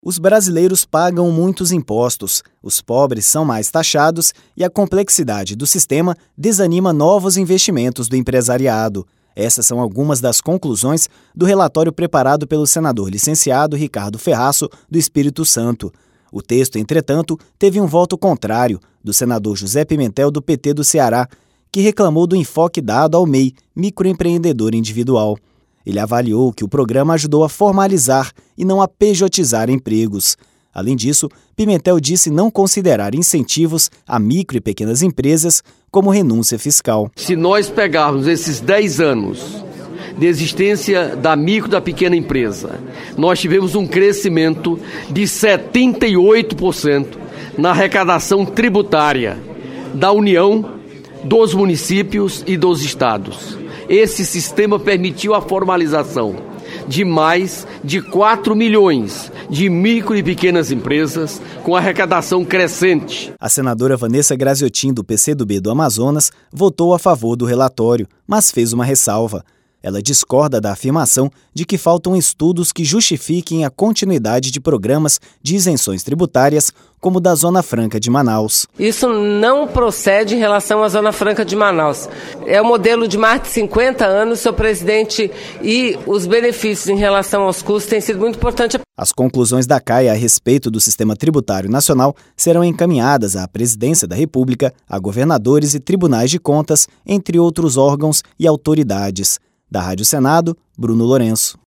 Os brasileiros pagam muitos impostos, os pobres são mais taxados e a complexidade do sistema desanima novos investimentos do empresariado. Essas são algumas das conclusões do relatório preparado pelo senador licenciado Ricardo Ferraço, do Espírito Santo. O texto, entretanto, teve um voto contrário, do senador José Pimentel, do PT do Ceará, que reclamou do enfoque dado ao MEI, microempreendedor individual. Ele avaliou que o programa ajudou a formalizar e não a pejotizar empregos. Além disso, Pimentel disse não considerar incentivos a micro e pequenas empresas como renúncia fiscal. Se nós pegarmos esses 10 anos de existência da micro e da pequena empresa, nós tivemos um crescimento de 78% na arrecadação tributária da União, dos municípios e dos estados. Esse sistema permitiu a formalização de mais de 4 milhões de micro e pequenas empresas com arrecadação crescente. A senadora Vanessa Graziotin, do PCdoB do Amazonas, votou a favor do relatório, mas fez uma ressalva. Ela discorda da afirmação de que faltam estudos que justifiquem a continuidade de programas de isenções tributárias, como o da Zona Franca de Manaus. Isso não procede em relação à Zona Franca de Manaus. É um modelo de mais de 50 anos, seu presidente, e os benefícios em relação aos custos têm sido muito importantes. As conclusões da CAI a respeito do sistema tributário nacional serão encaminhadas à Presidência da República, a governadores e tribunais de contas, entre outros órgãos e autoridades. Da Rádio Senado, Bruno Lourenço.